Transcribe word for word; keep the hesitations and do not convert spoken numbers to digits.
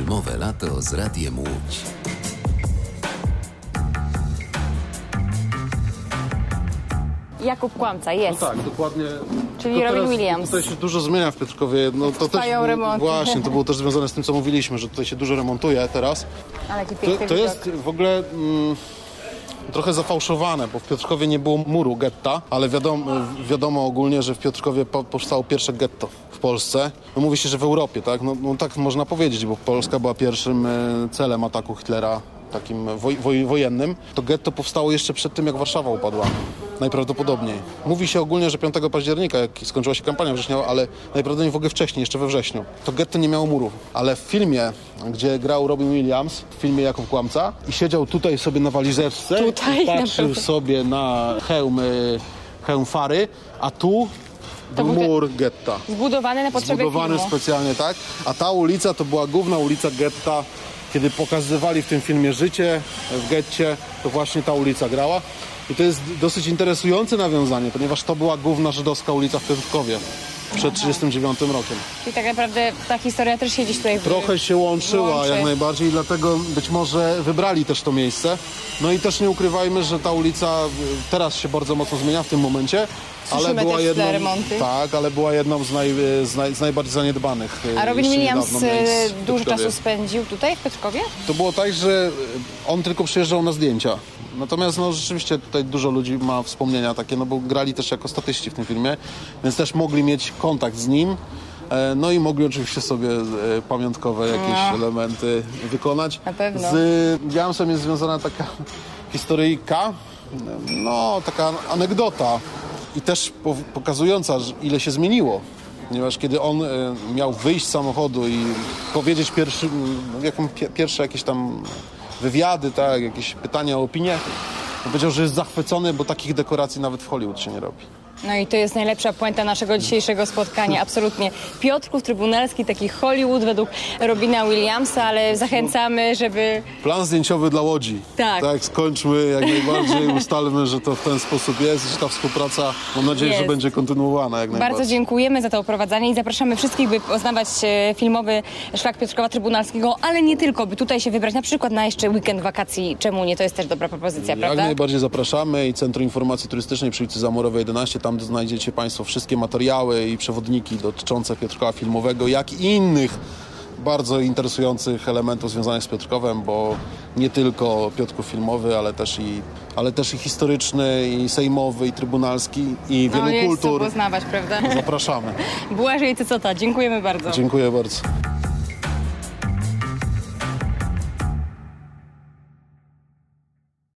Filmowe lato z Radiem Łódź. Jakub Kłamca, jest. No tak, dokładnie. Czyli Tylko Robin teraz Williams. Tutaj się dużo zmienia w Piotrkowie. No, to też, Trwają remonty. Właśnie, to było też związane z tym, co mówiliśmy, że tutaj się dużo remontuje teraz. Ale jaki To, piękny to widok. jest w ogóle mm, trochę zafałszowane, bo w Piotrkowie nie było muru getta, ale wiadomo, wiadomo ogólnie, że w Piotrkowie po, powstało pierwsze getto w Polsce. No, mówi się, że w Europie, tak? No, no tak można powiedzieć, bo Polska była pierwszym e, celem ataku Hitlera, takim woj, woj, wojennym. To getto powstało jeszcze przed tym, jak Warszawa upadła. Najprawdopodobniej. Mówi się ogólnie, że piątego października, jak skończyła się kampania wrześniowa, ale najprawdopodobniej w ogóle wcześniej, jeszcze we wrześniu. To getto nie miało murów. Ale w filmie, gdzie grał Robin Williams, w filmie Jakub Kłamca, i siedział tutaj sobie na walizeczce Tutaj, i patrzył naprawdę. sobie na hełm, y, hełm fary, a tu To był był mur getta. Zbudowany na potrzeby Zbudowany filmu. specjalnie, tak? A ta ulica to była główna ulica getta. Kiedy pokazywali w tym filmie życie w getcie, to właśnie ta ulica grała. I to jest dosyć interesujące nawiązanie, ponieważ to była główna żydowska ulica w Piotrkowie przed trzydziestym dziewiątym rokiem. Czyli tak naprawdę ta historia też się gdzieś tutaj w... Trochę się łączyła Łączy. jak najbardziej i dlatego być może wybrali też to miejsce. No i też nie ukrywajmy, że ta ulica teraz się bardzo mocno zmienia w tym momencie. Ale Słyszymy była też jedną, te remonty. tak, ale była jedną z, naj, z, naj, z najbardziej zaniedbanych. A Robin jeszcze Williams niedawno miejsc w e, dużo Piotrkowie. czasu spędził tutaj w Piotrkowie? To było tak, że on tylko przyjeżdżał na zdjęcia. Natomiast no, rzeczywiście tutaj dużo ludzi ma wspomnienia takie, no bo grali też jako statyści w tym filmie, więc też mogli mieć kontakt z nim. E, No i mogli oczywiście sobie e, pamiątkowe jakieś No. elementy wykonać. Na pewno. Z Williamsem jest związana taka historyjka, no taka anegdota i też po, pokazująca, że ile się zmieniło. Ponieważ kiedy on e, miał wyjść z samochodu i powiedzieć pierwszy, jaką, pie, pierwsze jakieś tam wywiady, tak, jakieś pytania o opinię, to powiedział, że jest zachwycony, bo takich dekoracji nawet w Hollywood się nie robi. No i to jest najlepsza puenta naszego dzisiejszego spotkania, absolutnie. Piotrków Trybunalski, taki Hollywood według Robina Williamsa, ale zachęcamy, żeby... Plan zdjęciowy dla Łodzi. Tak. Tak, skończmy jak najbardziej, ustalmy, że to w ten sposób jest, że ta współpraca, mam nadzieję, Jest. że będzie kontynuowana jak najbardziej. Bardzo dziękujemy za to oprowadzanie i zapraszamy wszystkich, by poznawać e, filmowy szlak Piotrkowa Trybunalskiego, ale nie tylko, by tutaj się wybrać na przykład na jeszcze weekend wakacji. Czemu nie? To jest też dobra propozycja, Jak prawda? najbardziej zapraszamy i Centrum Informacji Turystycznej przy ulicy Zamorowej jedenaście, tam znajdziecie Państwo wszystkie materiały i przewodniki dotyczące Piotrkowa Filmowego, jak i innych bardzo interesujących elementów związanych z Piotrkowem, bo nie tylko Piotrków filmowy, ale też i, ale też i historyczny, i sejmowy, i trybunalski, i wielu No jest co kultur. poznawać, prawda? Zapraszamy. Błażej Cycota, dziękujemy bardzo. Dziękuję bardzo.